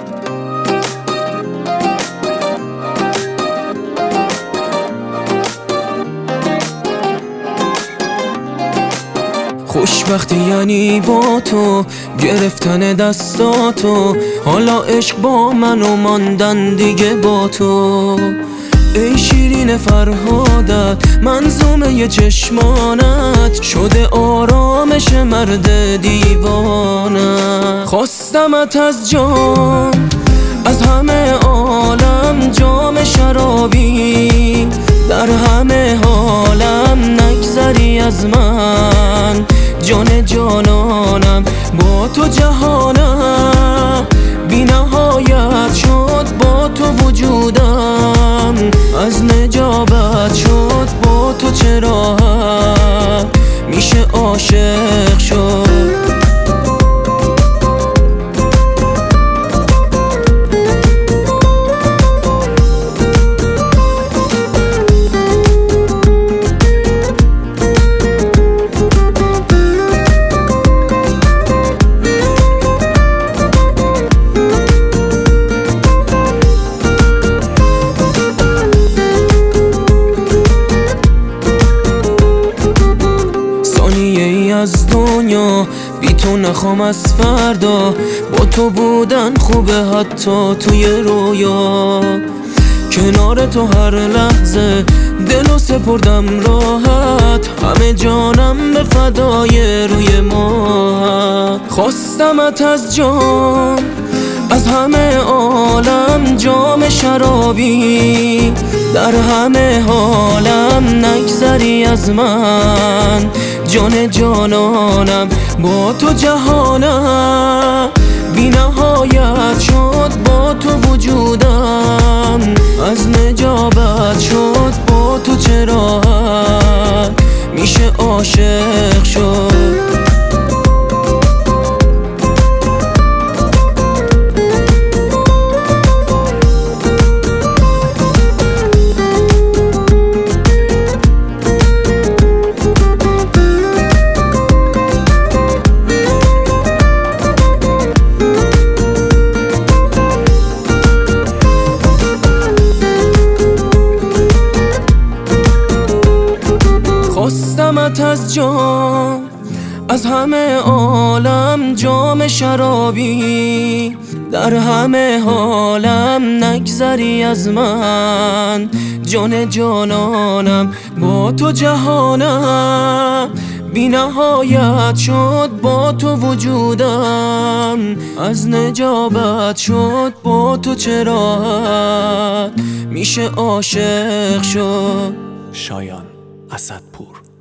خوشبختی یعنی با تو گرفتن دستاتو، حالا عشق با من و ماندن دیگه با تو. ای شیرین فرهادت، منظومه چشمانت شده آرامش مرد دیوانه. خواستمت از جام، از همه عالم جام شرابی، در همه حالم نگذری از من. جان جانانم با تو جهانم، بی نهایت شد با تو وجودم. از نجابت شد با تو چه راحت میشه عاشق شد. از دنیا بی تو نخوام از فردا، با تو بودن خوبه حتی توی رویا. کنار تو هر لحظه دلو سپردم راحت، همه جانم به فدای روی ماهت. خواستمت از جام، از همه عالم جام شرابی، در همه حالم نگذری از من. جان جانانم با تو جهانم، بی نهایت شد با تو وجودم. از نجابت شد با تو چه راحت میشه عاشق شد. خواستمت از جام، از همه عالم جام شرابی، در همه حالم نگذری از من. جان جانانم با تو جهانم، بی نهایت شد با تو وجودم. از نجابت شد با تو چه راحت میشه عاشق شد. شایان اسدپور.